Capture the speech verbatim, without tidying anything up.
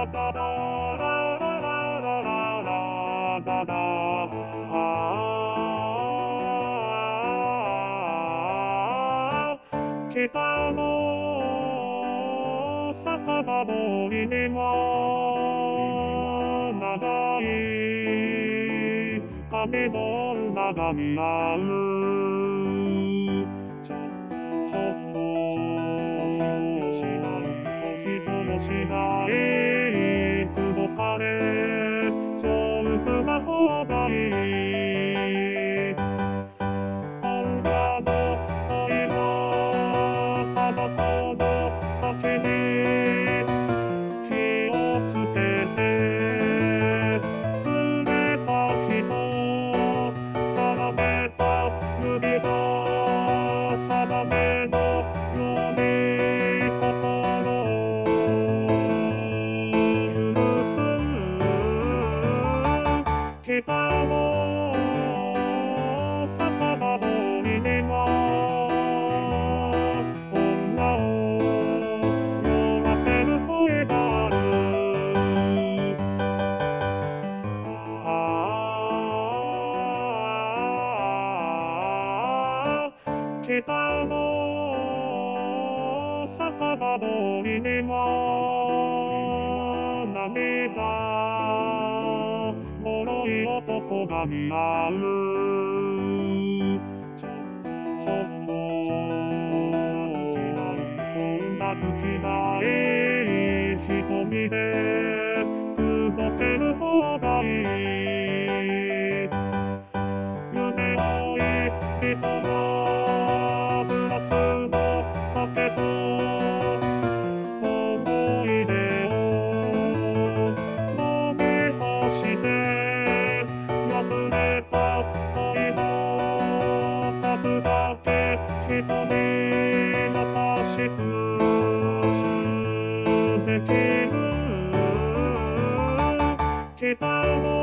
ダダララララララダダあー北の酒場通りには長い髪の長み合うちょちょっとお人よしないお人よしないくどかれ上手な方がいい女の恋はタバコの先に火をつけてくれた人絡めた指が定めのように心を許す北の酒場通りには女を酔わせる声があるああ北の酒場通りには涙もろい男が似合うちょちょっと女好きない瞳でくどける方がいい夢追い人がグラスの酒と思い出を飲み干して破れた恋の数だけ人に優しくできる北の